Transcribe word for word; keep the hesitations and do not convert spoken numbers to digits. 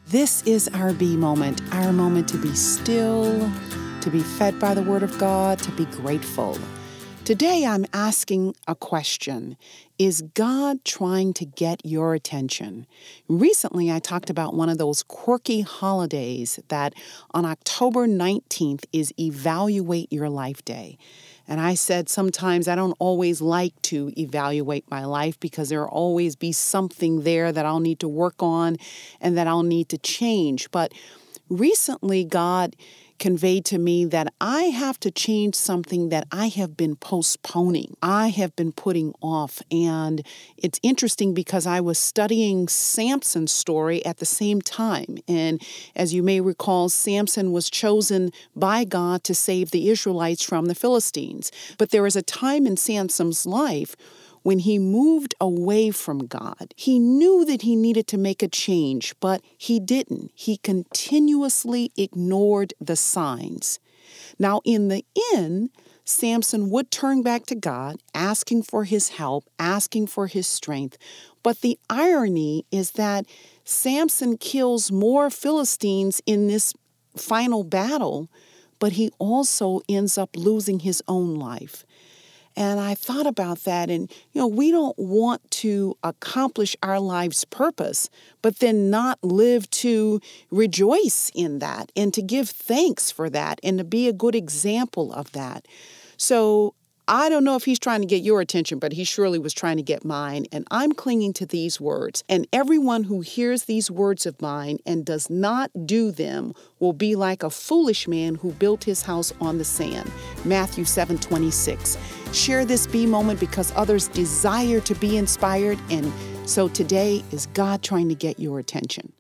This is our B moment, our moment to be still, to be fed by the Word of God, to be grateful. Today I'm asking a question. Is God trying to get your attention? Recently I talked about one of those quirky holidays that on October nineteenth is Evaluate Your Life Day. And I said sometimes I don't always like to evaluate my life because there'll always be something there that I'll need to work on and that I'll need to change. But recently God conveyed to me that I have to change something that I have been postponing. I have been putting off. And it's interesting because I was studying Samson's story at the same time. And as you may recall, Samson was chosen by God to save the Israelites from the Philistines. But there was a time in Samson's life when he moved away from God. He knew that he needed to make a change, but he didn't. He continuously ignored the signs. Now, in the end, Samson would turn back to God, asking for his help, asking for his strength. But the irony is that Samson kills more Philistines in this final battle, but he also ends up losing his own life. And I thought about that, and, you know, we don't want to accomplish our life's purpose, but then not live to rejoice in that and to give thanks for that and to be a good example of that. So I don't know if he's trying to get your attention, but he surely was trying to get mine. And I'm clinging to these words. And everyone who hears these words of mine and does not do them will be like a foolish man who built his house on the sand. Matthew seven twenty-six. Share this B moment because others desire to be inspired. And so today is God trying to get your attention.